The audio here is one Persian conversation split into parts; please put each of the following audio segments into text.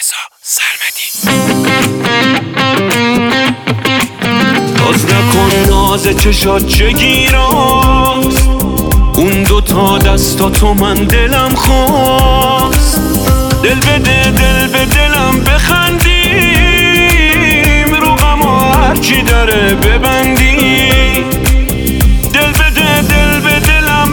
رضا سرمدی. باز نکن ناز چشات چگیراست، اون دوتا دستا تو من دلم خواست. دل به دلم بخندیم، رو غم هرچی داره ببندی. دل به دلم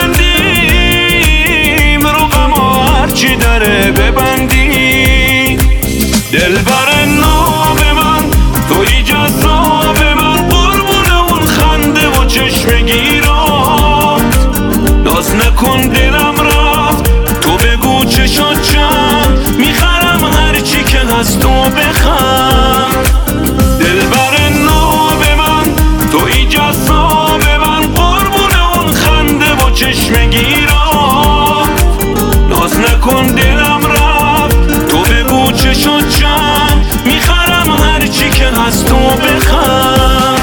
بخندیم، رو غم هرچی داره ببندی. دل بر ناب من توی جذاب من، قربون اون خنده و چشم گیرات. ناز نکن دلم رفت، تو بگو چشات چند، میخرم هرچی که هست تو بخند. دل بر ناب من توی جذاب من، قربون اون خنده و چشم گیرات. ناز نکن دلم رفت، تو بگو چشات چند، میخرم هرچی که هست تو بخند.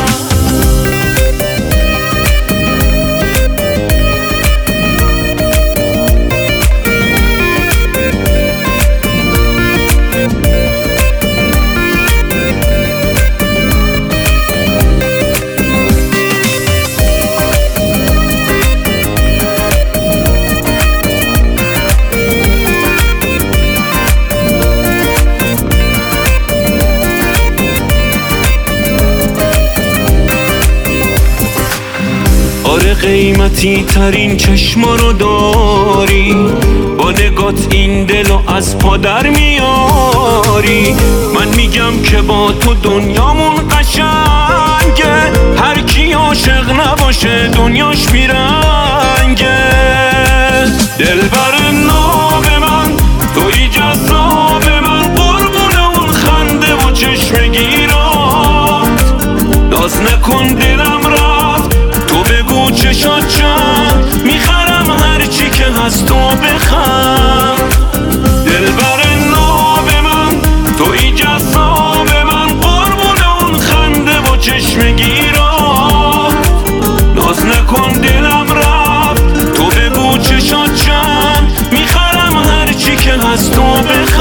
آره قیمتی ترین چشما رو داری، با نگات این دلو از پا در میاری. من میگم که با تو دنیامون قشنگه، هر کی عاشق نباشه دنیاش بیرنگه. دل بر ناب من توی جذاب من، قربون اون خنده و چشم گیرات. ناز نکن دلم رفت، تو بگو چشات چند، میخرم هرچی که هست تو بخند. دل بر ناب من توی جذاب من، قربون اون خنده و چشم گیرات. ناز نکن دلم رفت، تو بگو چشات چند، میخرم هرچی که هست تو بخند.